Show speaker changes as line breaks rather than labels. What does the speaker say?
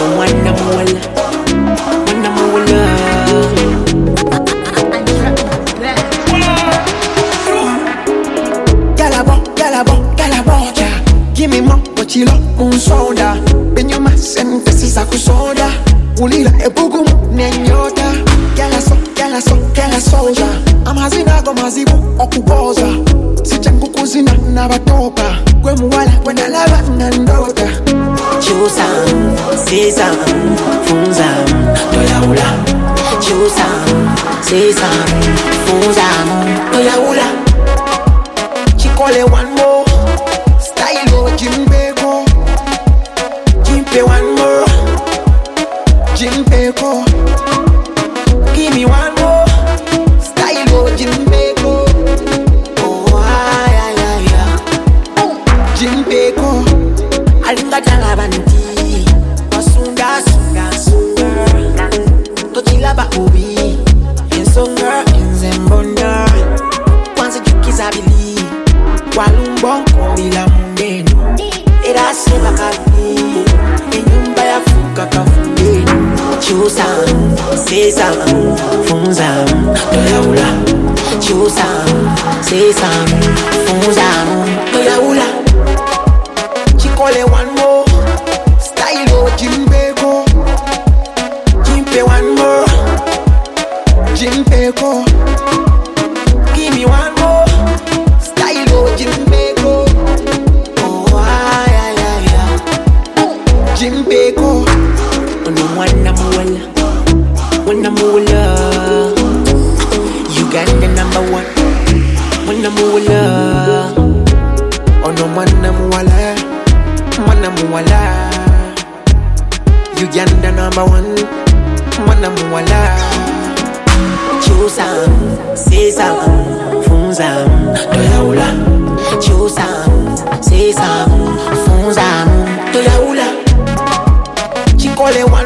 Mwana muwala. Galabonja. Give me more, but you love un soda. Ben you mas and this is a kusoda. Ulila ebugum nenyota. Gala soja. I'm hazina go mazibu okuboza. Sichangu kuzina na batoka. Kwe muwala kwenda lava nandota. Chusam, sesam, funzam, toyaula. Chusam, sesam, funzam, toyaula. Chikole one more. Style o Jimpeko. Jimpe one more. Jimpeko. Give me one more. Style o Jimpeko. Oh ay. Jimpeko. Alinga jalabanti. Wasunga. Tochilaba ubi. Insonga, inzembonda. Kwanza jukizabili. Walumbon kombila mundeno. Era seba kabi. Enyumba ya fuka kafundeno. Chusam, sesam, funzam, toyaula. Chusam, sesam, funzam, toyaula. Chikole one more. Style o Jimpeko. Jimpe one more. Jimpeko. Give me one more. Style o Jimpeko. Oh ay. Jimpeko. Ono mwana muwala. Uganda number one. Mwana muwala. Ono mwana muwala. Uganda number one. Mwana muwala. Chusam, sesam, funzam, toyaula. Chusam, sesam, funzam, toyaula. Chikole one.